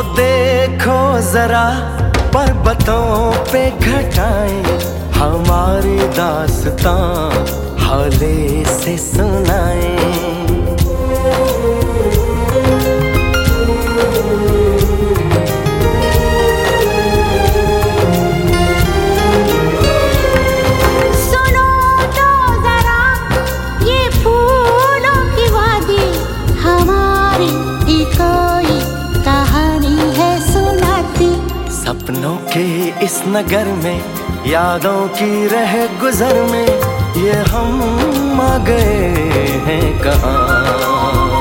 देखो जरा पर्वतों पे घटाएं, हमारी दास्तां हौले से सुनाएं। सपनों के इस नगर में, यादों की रह गुजर में, ये हम आ गए हैं कहाँ।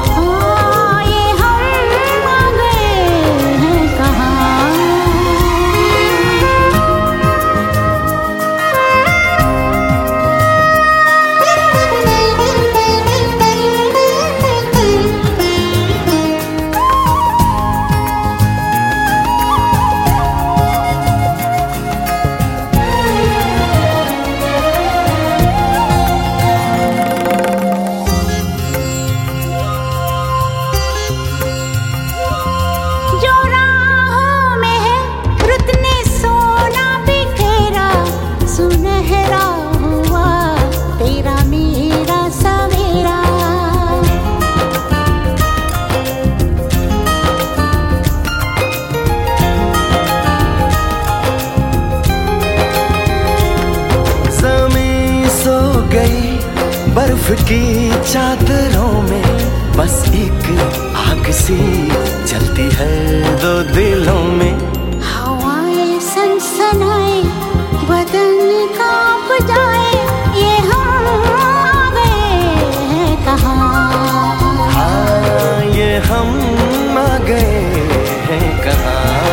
बर्फ की चादरों में बस एक आग सी जलती है दो दिलों में। हवाएं सनसनाए, बदन कांप जाए, ये हम आ गए हैं कहाँ। हाँ, ये हम आ गए हैं कहाँ।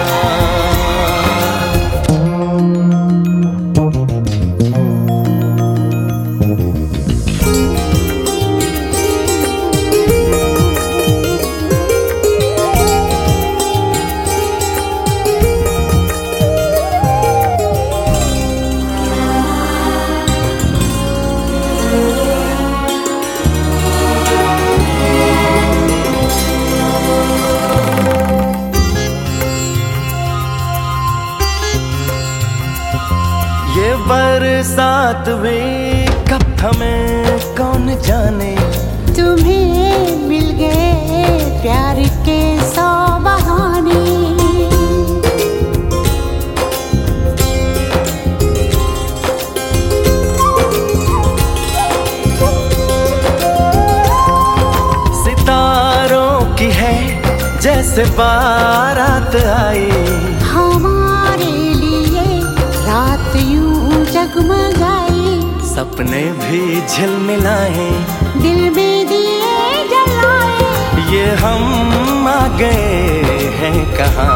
ये बरसात में कब थमे कौन जाने, तुम्हें मिल गए प्यार के 100 बहाने। सितारों की है जैसे बारात आई, हमारे लिए रात यूं जगमगाई। सपने भी झिलमिलाए, दिल में दिए जलाए, ये हम आ गए हैं कहाँ।